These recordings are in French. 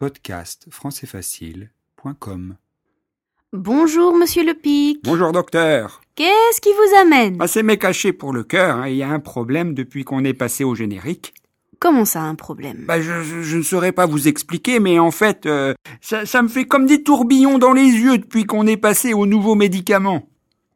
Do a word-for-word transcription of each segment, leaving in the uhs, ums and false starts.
podcast français facile point com. Bonjour, monsieur Lepic. Bonjour, docteur. Qu'est-ce qui vous amène? Ah, c'est mes cachets pour le cœur. Hein. Il y a un problème depuis qu'on est passé au générique. Comment ça, un problème? Bah, je, je, je ne saurais pas vous expliquer, mais en fait, euh, ça, ça me fait comme des tourbillons dans les yeux depuis qu'on est passé aux nouveaux médicaments.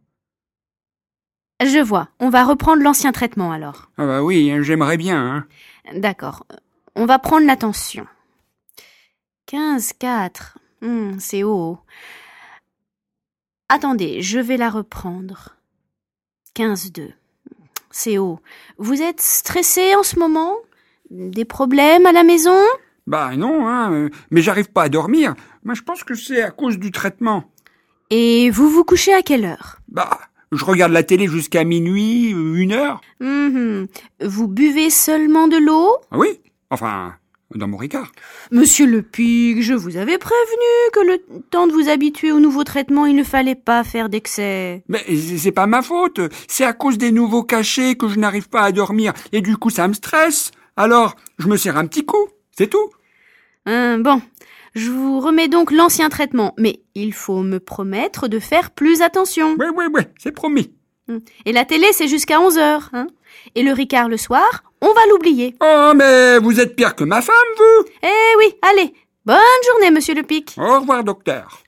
Je vois. On va reprendre l'ancien traitement, alors. Ah bah oui, j'aimerais bien. Hein. D'accord. On va prendre la tension. quinze quatre. Hmm, c'est haut. Attendez, je vais la reprendre. quinze deux. C'est haut. Vous êtes stressé en ce moment? Des problèmes à la maison? Bah non, hein, mais j'arrive pas à dormir. Moi, je pense que c'est à cause du traitement. Et vous vous couchez à quelle heure? Bah, je regarde la télé jusqu'à minuit, une heure. Mmh. Vous buvez seulement de l'eau? Ah oui, enfin, dans mon Ricard. Monsieur Lepic, je vous avais prévenu que le temps de vous habituer au nouveau traitement, il ne fallait pas faire d'excès. Mais c'est pas ma faute. C'est à cause des nouveaux cachets que je n'arrive pas à dormir. Et du coup, ça me stresse. Alors, je me sers un petit coup. C'est tout. Hum, bon, je vous remets donc l'ancien traitement. Mais il faut me promettre de faire plus attention. Oui, oui, oui, c'est promis. Et la télé, c'est jusqu'à onze heures. Hein. Et le Ricard le soir, on va l'oublier. Oh, mais vous êtes pire que ma femme, vous. Eh oui, allez, bonne journée, monsieur Lepic. Au revoir, docteur.